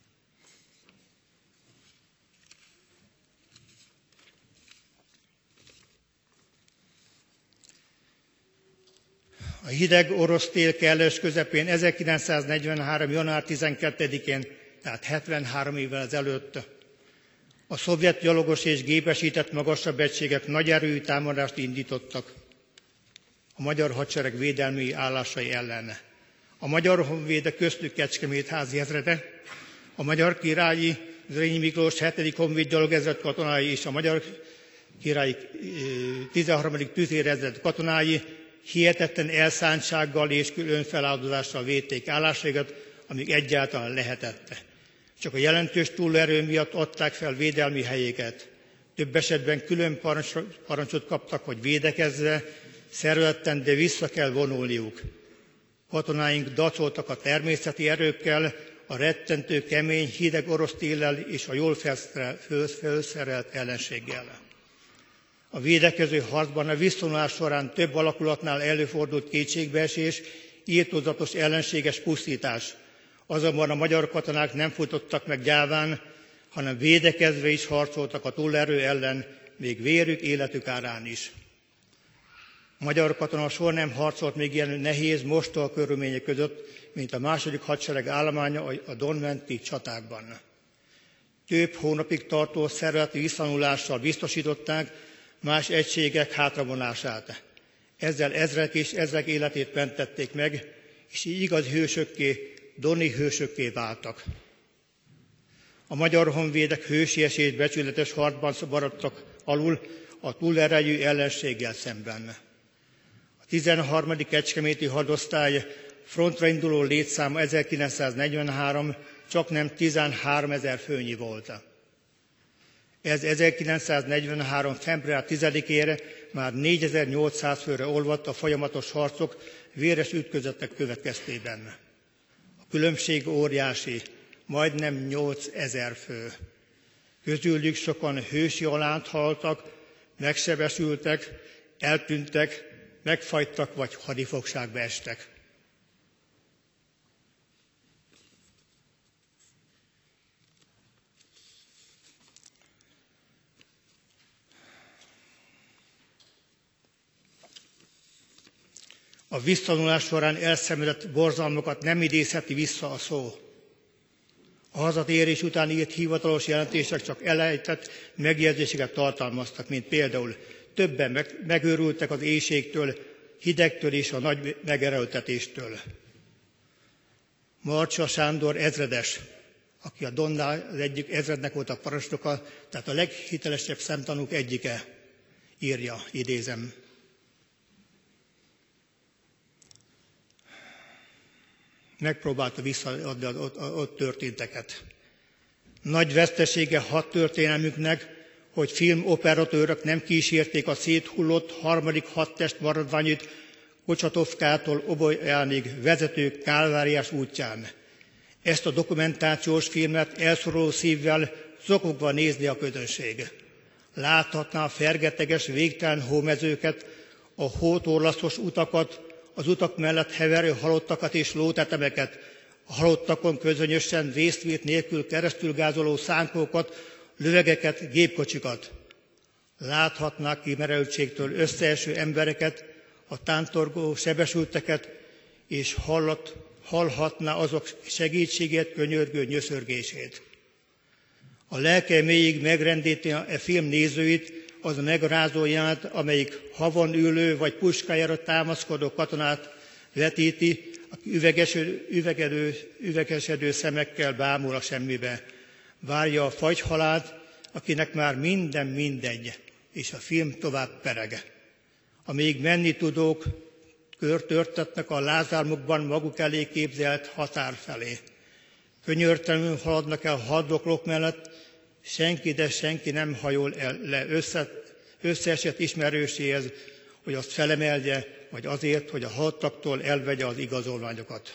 A hideg orosz tél kellős közepén 1943. január 12-én, tehát 73 évvel ezelőtt a szovjet gyalogos és gépesített magasabb egységek nagy erőű támadást indítottak a magyar hadsereg védelmi állásai ellen. A magyar honvédek, köztük Kecskemét házi ezrede, a magyar királyi Zrínyi Miklós 7. honvéd gyalogezred katonái és a magyar királyi 13. tüzérezred katonái hihetetlen elszántsággal és külön feláldozással védték állásaikat, amíg egyáltalán lehetett. Csak a jelentős túlerő miatt adták fel védelmi helyéket. Több esetben külön parancsot kaptak, hogy védekezve, szervezetten, de vissza kell vonulniuk. Katonáink dacoltak a természeti erőkkel, a rettentő, kemény, hideg orosz téllel és a jól felszerelt ellenséggel. A védekező harcban a visszavonulás során több alakulatnál előfordult kétségbeesés, irtózatos ellenséges pusztítás. Azonban a magyar katonák nem futottak meg gyáván, hanem védekezve is harcoltak a túlerő ellen, még vérük, életük árán is. A magyar katona soha nem harcolt még ilyen nehéz, mostoha körülmények között, mint a második hadsereg állománya a Don-menti csatákban. Több hónapig tartó szervezeti visszavonulással biztosították más egységek hátravonását. Ezzel ezrek és ezrek életét mentették meg, és így igazi hősökké, doni hősökké váltak. A magyar honvédek hősies és becsületes harcban maradtak alul a túlerejű ellenséggel szemben. A 13. kecskeméti hadosztály frontra induló létszáma 1943 csaknem 13 000 főnyi volt. Ez 1943. február 10-ére már 4800 főre olvadt a folyamatos harcok, véres ütközetek következtében. A különbség óriási, majdnem 8000 fő. Közülük sokan hősi halált haltak, megsebesültek, eltűntek, megfagytak vagy hadifogságba estek. A visszavonulás során elszenvedett borzalmakat nem idézheti vissza a szó. A hazatérés után írt hivatalos jelentések csak elejtett megjegyzéseket tartalmaztak, mint például többen megőrültek az éhségtől, hidegtől és a nagy megerőltetéstől. Marcsa Sándor ezredes, aki a Donnál az egyik ezrednek volt a parancsnoka, tehát a leghitelesebb szemtanúk egyike, írja, idézem. Megpróbálta visszaadni ott történteket. Nagy vesztesége hadtörténelmünknek, hogy filmoperatőrök nem kísérték a széthullott harmadik hadtest maradványait Kocsatovkától Obolyánig vezető kálváriás útján. Ezt a dokumentációs filmet elszoruló szívvel zokogva nézni a közönség. Láthatná a fergeteges, végtelen hómezőket, a hótorlaszos utakat, az utak mellett heverő halottakat és lótetemeket, a halottakon közönösen résztvét nélkül keresztülgázoló szánkókat, lövegeket, gépkocsikat. Láthatnák kimerültségtől összeeső embereket, a tántorgó sebesülteket, és hallhatná azok segítségét, könyörgő nyöszörgését. A lelke mélyig megrendíti a film nézőit az a megrázó jelenet, amelyik havon ülő vagy puskájára támaszkodó katonát vetíti, aki üvegesedő szemekkel bámul a semmibe. Várja a fagyhalált, akinek már minden mindegy, és a film tovább pereg. Amíg menni tudók, körtörtetnek a lázálmukban maguk elé képzelt határ felé. Könyörtelenül haladnak el haddoklók mellett, senki, de senki nem hajol el le összeesett ismerőséhez, hogy azt felemelje, vagy azért, hogy a halttaktól elvegye az igazolványokat.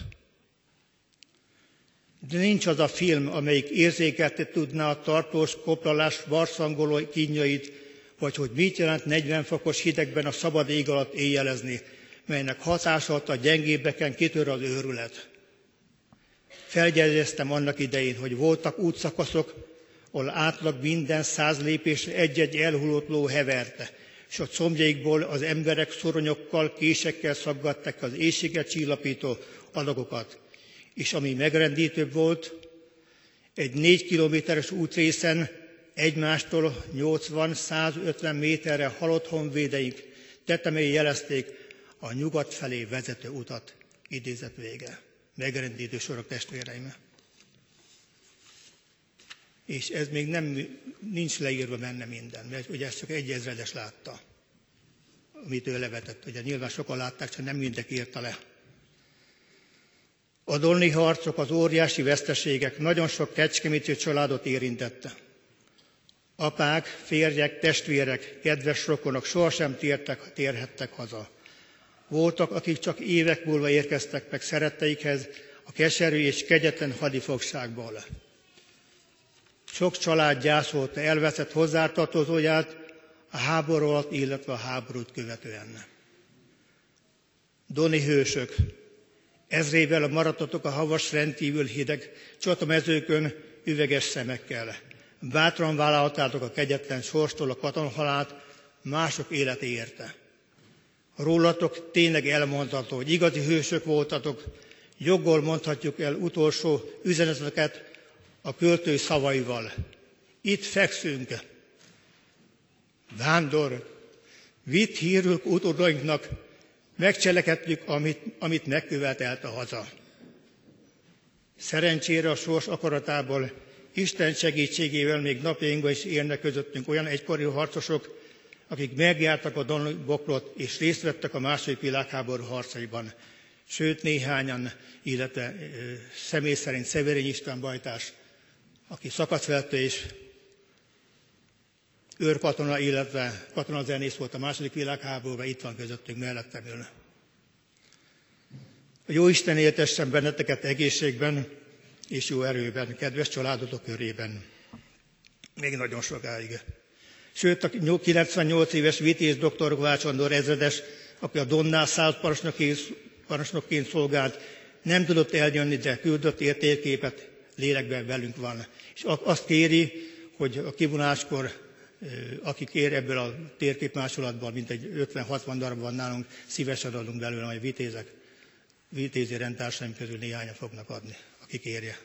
De nincs az a film, amelyik érzékeltetni tudná a tartós koplalás barszangoló kínjait, vagy hogy mit jelent 40 fokos hidegben a szabad ég alatt éjjelezni, melynek hatása a gyengébbeken kitör az őrület. Feljegyeztem annak idején, hogy voltak útszakaszok, ahol átlag minden 100 lépésre egy-egy elhullott ló heverte, és a combjaikból az emberek szoronyokkal, késekkel szaggatták az éhséget csillapító adagokat. És ami megrendítőbb volt, egy 4 kilométeres útrészen egymástól 80-150 méterre halott honvédeik tetemei jelezték a nyugat felé vezető utat. Idézet vége. Megrendítő sorok, testvéreim. És ez még nincs leírva benne minden, mert ugye ezt csak egy ezredes látta, amit ő levetett. Ugye nyilván sokan látták, csak nem mindenki írta le. A dolni harcok, az óriási veszteségek nagyon sok kecskeméti családot érintette. Apák, férjek, testvérek, kedves rokonok sohasem térhettek haza. Voltak, akik csak évek múlva érkeztek meg szeretteikhez a keserű és kegyetlen hadifogságból. Sok család gyászolta elveszett hozzátartozóját a háború alatt, illetve a háborút követően. Doni hősök, ezrével maradtatok a havas rendkívül hideg csatamezőkön üveges szemekkel. Bátran vállaltátok a kegyetlen sorstól a katonhalált, mások élete érte. Rólatok tényleg elmondható, hogy igazi hősök voltatok, joggal mondhatjuk el utolsó üzeneteket a költő szavaival. Itt fekszünk. Vándor, vitt hírünk utódainknak, megcselekedtük, amit megkövetelt a haza. Szerencsére a sors akaratából, Isten segítségével még napjainkban is élnek közöttünk olyan egykori harcosok, akik megjártak a Doni bokrot és részt vettek a II. Világháború harcaiban. Sőt, néhányan, illetve személy szerint Szeverény István bajtás, aki szakaszvezető és őrkatona, illetve katonazenész volt a II. Világháborúban, itt van közöttünk, mellettem ül. A Jóisten éltessen benneteket egészségben és jó erőben, kedves családotok körében. Még nagyon sokáig. Sőt, a 98 éves vitéz dr. Kovács Andor ezredes, aki a Donnál százparancsnokként szolgált, nem tudott eljönni, de küldött értékképet, lélekben velünk van. És azt kéri, hogy a kivonáskor, aki kér ebből a térképmásolatból, mint egy 50-60 darab van nálunk, szívesen adunk belőle, majd vitézi rendtársaim közül néhányan fognak adni, aki kérje.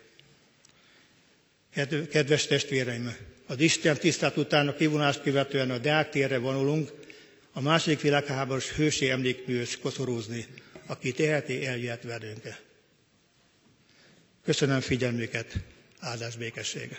Kedves testvéreim, az Isten tisztelt után a kivonást követően a Deák térre vonulunk, a II. Világháborús hősi emlékműhöz koszorúzni, aki teheti, eljöhet velünk. Köszönöm figyelmüket, áldás békesség!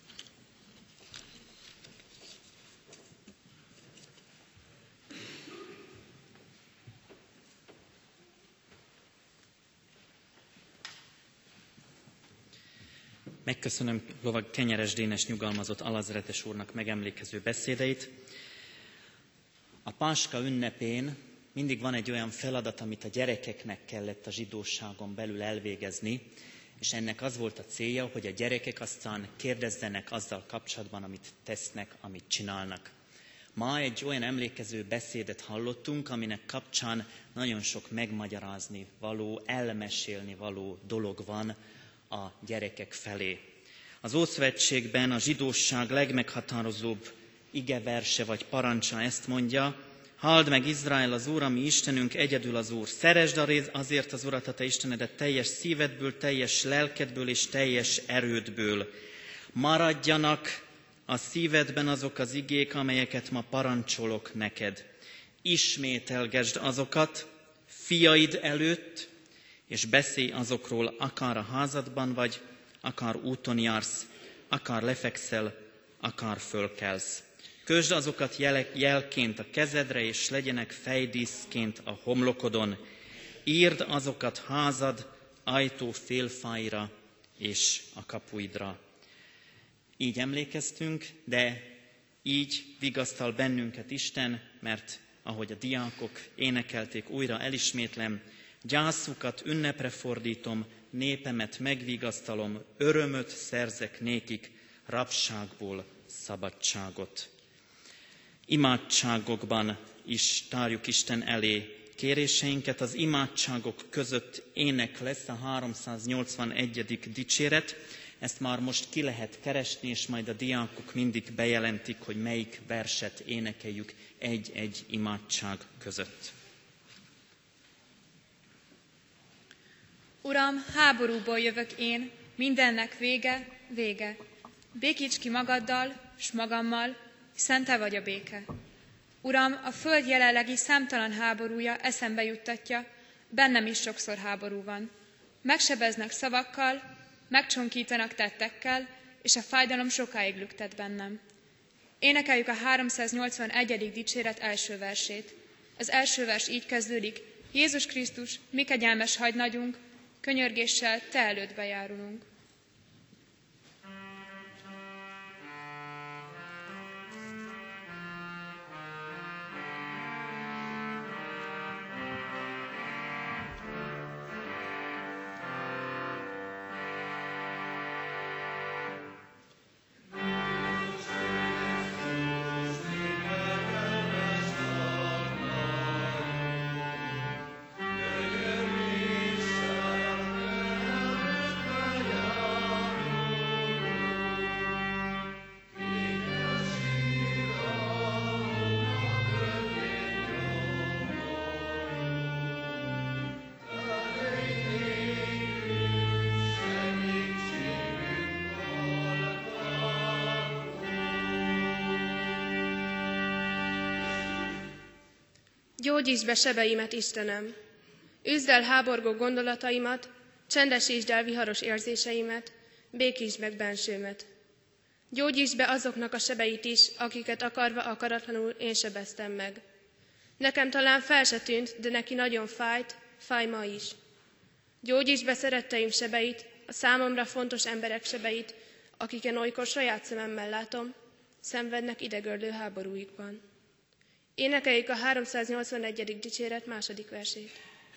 Megköszönöm lovag Kenyeres Dénes nyugalmazott alazeretes úrnak megemlékező beszédeit. A Páska ünnepén mindig van egy olyan feladat, amit a gyerekeknek kellett a zsidóságon belül elvégezni, és ennek az volt a célja, hogy a gyerekek aztán kérdezzenek azzal kapcsolatban, amit tesznek, amit csinálnak. Ma egy olyan emlékező beszédet hallottunk, aminek kapcsán nagyon sok megmagyarázni való, elmesélni való dolog van a gyerekek felé. Az Ószövetségben a zsidóság legmeghatározóbb igeverse vagy parancsa ezt mondja: halld meg Izrael, az Úr, ami Istenünk, egyedül az Úr. Szeresd azért az Urat, a te Istenedet teljes szívedből, teljes lelkedből és teljes erődből. Maradjanak a szívedben azok az igék, amelyeket ma parancsolok neked. Ismételgesd azokat fiaid előtt, és beszélj azokról, akár a házadban vagy, akár úton jársz, akár lefekszel, akár fölkelsz. Kösd azokat jelként a kezedre, és legyenek fejdíszként a homlokodon. Írd azokat házad ajtó félfáira és a kapuidra. Így emlékeztünk, de így vigasztal bennünket Isten, mert ahogy a diákok énekelték, újra elismétlem, gyászukat ünnepre fordítom, népemet megvigasztalom, örömöt szerzek nékik, rabságból szabadságot. Imádságokban is tárjuk Isten elé kéréseinket. Az imádságok között ének lesz a 381. dicséret. Ezt már most ki lehet keresni, és majd a diákok mindig bejelentik, hogy melyik verset énekeljük egy-egy imádság között. Uram, háborúból jövök én, mindennek vége, vége. Békíts ki magaddal, s magammal, hiszen te vagy a béke. Uram, a föld jelenlegi számtalan háborúja eszembe juttatja, bennem is sokszor háború van. Megsebeznek szavakkal, megcsonkítanak tettekkel, és a fájdalom sokáig lüktet bennem. Énekeljük a 381. dicséret első versét. Az első vers így kezdődik: Jézus Krisztus, mi kegyelmes hagynagyunk, könyörgéssel te előtt bejárulunk. Gyógyítsd be sebeimet, Istenem! Üzd el háborgó gondolataimat, csendesítsd el viharos érzéseimet, békítsd meg bensőmet. Gyógyítsd be azoknak a sebeit is, akiket akarva akaratlanul én sebeztem meg. Nekem talán fel se tűnt, de neki nagyon fáj ma is. Gyógyítsd be szeretteim sebeit, a számomra fontos emberek sebeit, akiken olykor saját szememmel látom, szenvednek idegörlő háborúikban. Énekeljük a 381. dicséret második versét.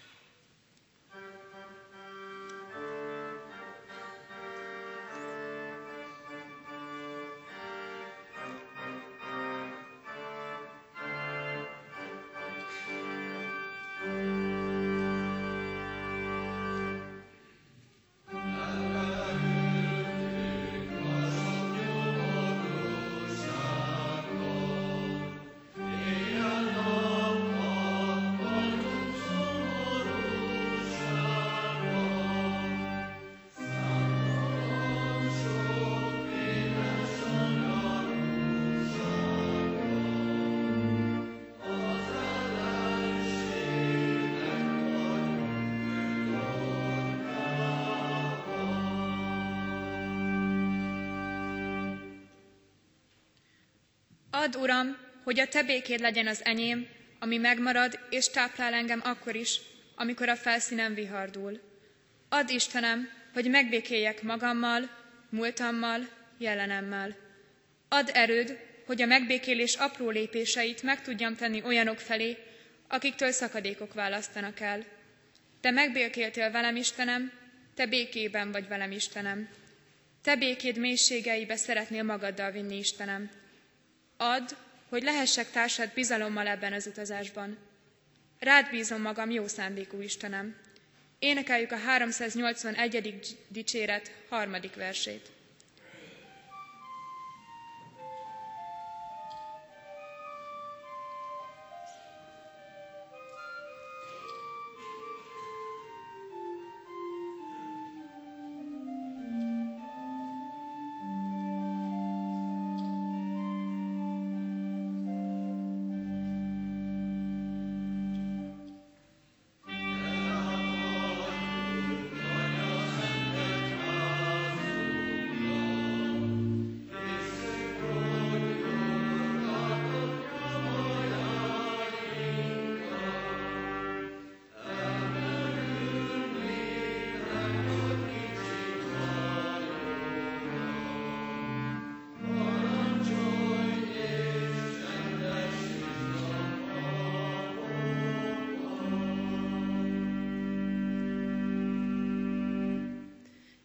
Add, Uram, hogy a te békéd legyen az enyém, ami megmarad és táplál engem akkor is, amikor a felszínen vihardul. Add, Istenem, hogy megbékéljek magammal, múltammal, jelenemmel. Add erőd, hogy a megbékélés apró lépéseit meg tudjam tenni olyanok felé, akiktől szakadékok választanak el. Te megbékéltél velem, Istenem, te békében vagy velem, Istenem. Te békéd mélységeibe szeretnél magaddal vinni, Istenem. Add, hogy lehessek társad bizalommal ebben az utazásban. Rád bízom magam, jó szándékú Istenem. Énekeljük a 381. dicséret harmadik versét.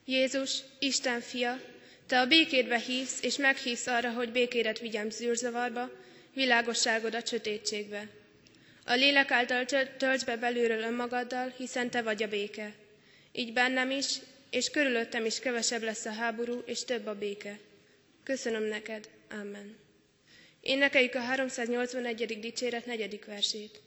Jézus, Isten fia, te a békédbe hívsz, és meghívsz arra, hogy békédet vigyem zűrzavarba, világosságodat sötétségbe. A lélek által töltsd be belülről önmagaddal, hiszen te vagy a béke. Így bennem is, és körülöttem is kevesebb lesz a háború, és több a béke. Köszönöm neked. Amen. Énekeljük a 381. dicséret 4. versét.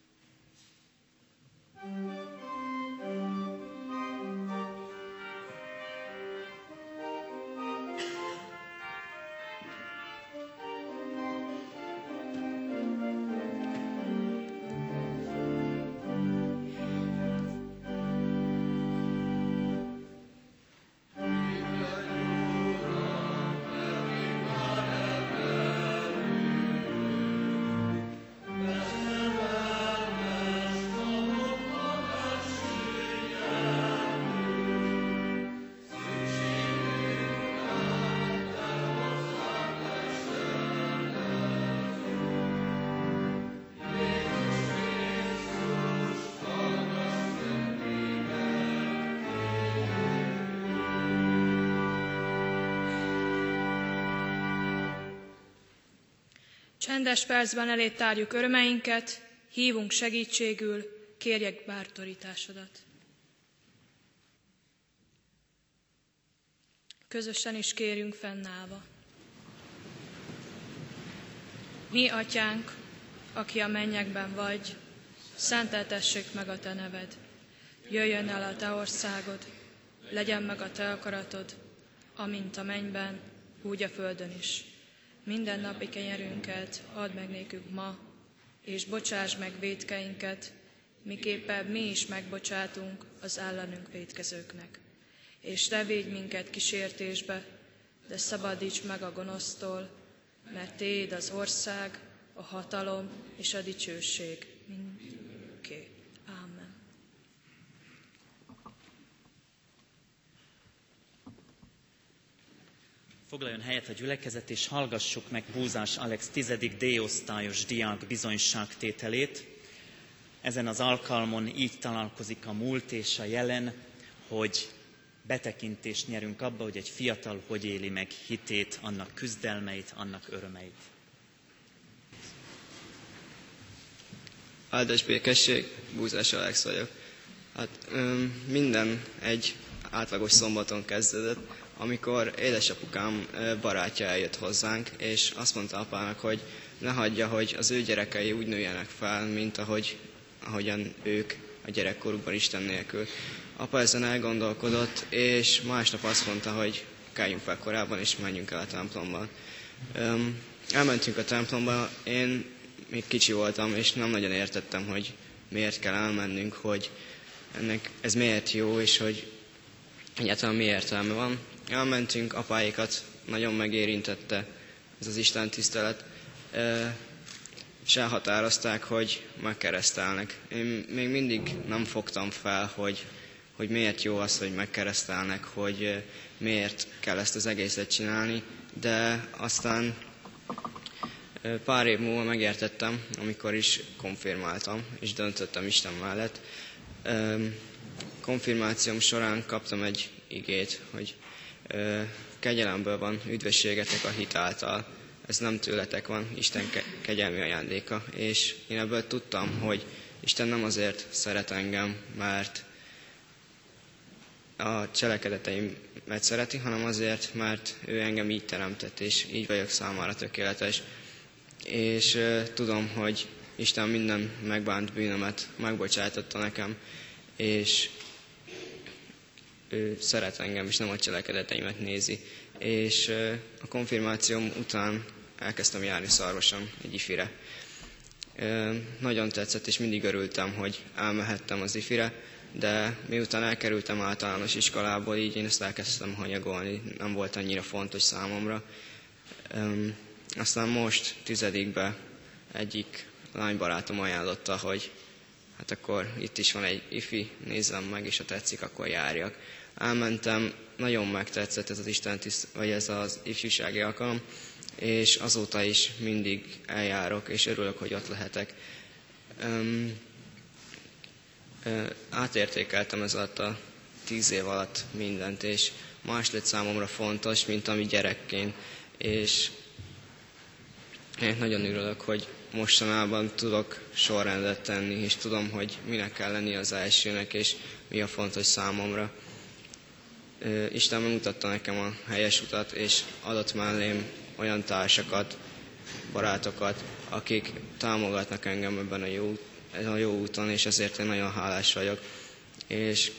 Csendes percben elé tárjuk örömeinket, hívunk segítségül, kérjek bátorításodat. Közösen is kérjünk fennállva. Mi, Atyánk, aki a mennyekben vagy, szenteltessék meg a te neved. Jöjjön el a te országod, legyen meg a te akaratod, amint a mennyben, úgy a földön is. Minden napi kenyerünket add meg nékünk ma, és bocsáss meg vétkeinket, miképpen mi is megbocsátunk az ellenünk vétkezőknek. És ne védj minket kísértésbe, de szabadíts meg a gonosztól, mert Téd az ország, a hatalom és a dicsőség mindörökké. Ámen. Foglaljon helyet a gyülekezet, és hallgassuk meg Búzás Alex 10. D-osztályos diák bizonyságtételét. Ezen az alkalmon így találkozik a múlt és a jelen, hogy betekintést nyerünk abba, hogy egy fiatal hogy éli meg hitét, annak küzdelmeit, annak örömeit. Áldás békesség, Búzás Alex vagyok. Minden egy átlagos szombaton kezdődött, amikor édesapukám barátja eljött hozzánk, és azt mondta apának, hogy ne hagyja, hogy az ő gyerekei úgy nőjenek fel, mint ahogyan ők a gyerekkorukban Isten nélkül. Apa ezen elgondolkodott, és másnap azt mondta, hogy keljünk fel korábban, és menjünk el a templomba. Elmentünk a templomba, én még kicsi voltam, és nem nagyon értettem, hogy miért kell elmennünk, hogy ez miért jó, és hogy egyáltalán mi értelme van. Elmentünk, apáikat nagyon megérintette ez az Isten tisztelet, és elhatározták, hogy megkeresztelnek. Én még mindig nem fogtam fel, hogy miért jó az, hogy megkeresztelnek, hogy miért kell ezt az egészet csinálni, de aztán pár év múlva megértettem, amikor is konfirmáltam, és döntöttem Isten mellett. Konfirmációm során kaptam egy igét, hogy kegyelemből van üdvösségetek a hit által. Ez nem tőletek van, Isten kegyelmi ajándéka. És én ebből tudtam, hogy Isten nem azért szeret engem, mert a cselekedeteimet szereti, hanem azért, mert ő engem így teremtett, és így vagyok számára tökéletes. És tudom, hogy Isten minden megbánt bűnömet megbocsájtotta nekem, és ő szeret engem, és nem a cselekedeteimet nézi. És a konfirmációm után elkezdtem járni Szarvason egy ifire. Nagyon tetszett, és mindig örültem, hogy elmehettem az ifire, de miután elkerültem általános iskolából, így én ezt elkezdtem hanyagolni, nem volt annyira fontos számomra. Aztán most 10-be egyik lánybarátom ajánlotta, hogy hát akkor itt is van egy ifi, nézzem meg, és ha tetszik, akkor járjak. Elmentem, nagyon megtetszett ez az vagy ez az ifjúsági alkalom, és azóta is mindig eljárok, és örülök, hogy ott lehetek. Átértékeltem ez alatt a 10 év alatt mindent, és más lett számomra fontos, mint ami gyerekként. És én nagyon örülök, hogy mostanában tudok sorrendet tenni, és tudom, hogy minek kell lenni az elsőnek, és mi a fontos számomra. Isten megmutatta nekem a helyes utat, és adott mellém olyan társakat, barátokat, akik támogatnak engem ebben a jó úton, és ezért én nagyon hálás vagyok. És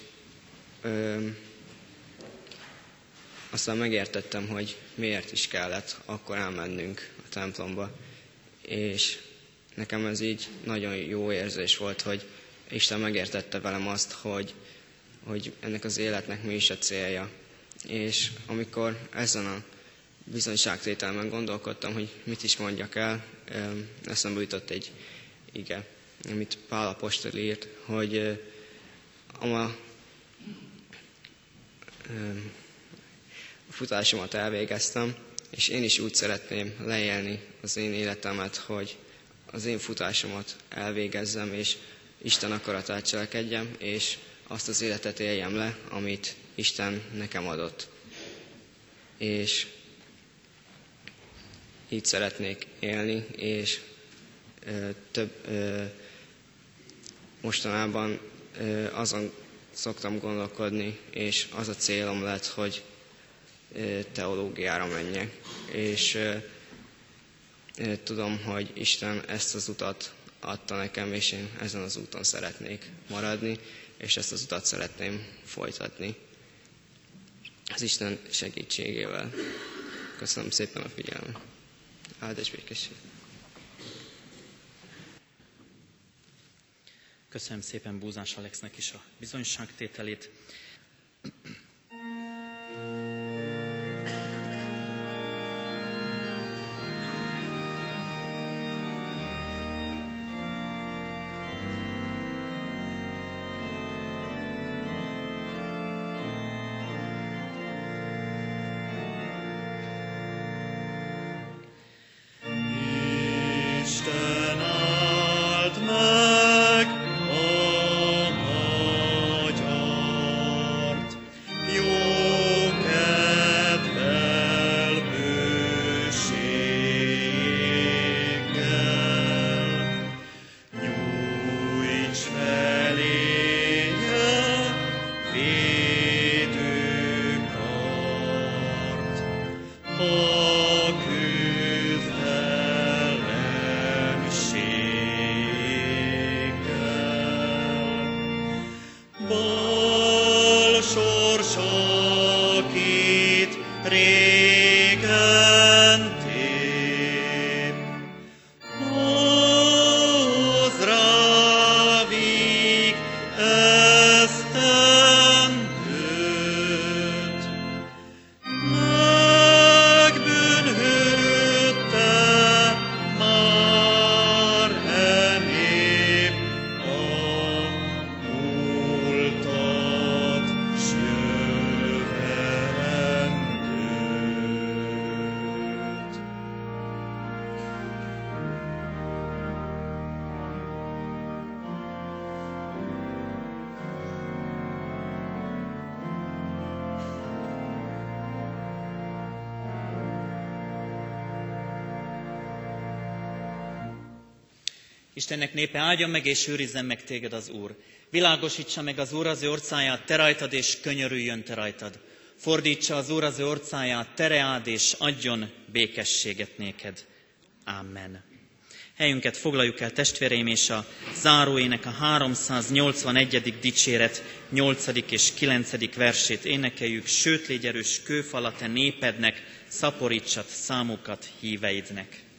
aztán megértettem, hogy miért is kellett akkor elmennünk a templomba. És nekem ez így nagyon jó érzés volt, hogy Isten megértette velem azt, hogy ennek az életnek mi is a célja. És amikor ezen a bizonyságtételben gondolkodtam, hogy mit is mondjak el, eszembe jutott egy ige, amit Pál apostol írt, hogy a futásomat elvégeztem, és én is úgy szeretném leélni az én életemet, hogy az én futásomat elvégezzem, és Isten akaratát cselekedjem, és azt az életet éljem le, amit Isten nekem adott. És így szeretnék élni, és mostanában azon szoktam gondolkodni, és az a célom lett, hogy teológiára menjek. És tudom, hogy Isten ezt az utat adta nekem, és én ezen az úton szeretnék maradni, és ezt az utat szeretném folytatni. Az Isten segítségével. Köszönöm szépen a figyelmet. Áldás békesség. Köszönöm szépen Búzás Alexnek is a bizonyságtételét. Istennek népe, áldjon meg és őrizzen meg téged az Úr. Világosítsa meg az Úr az ő orcáját te rajtad, és könyörüljön te rajtad. Fordítsa az Úr az ő orcáját te reád, és adjon békességet néked. Amen. Helyünket foglaljuk el, testvéreim, és a záróének a 381. dicséret 8. és 9. versét énekeljük. Sőt, légy erős kőfala te népednek, szaporítsad számukat híveidnek.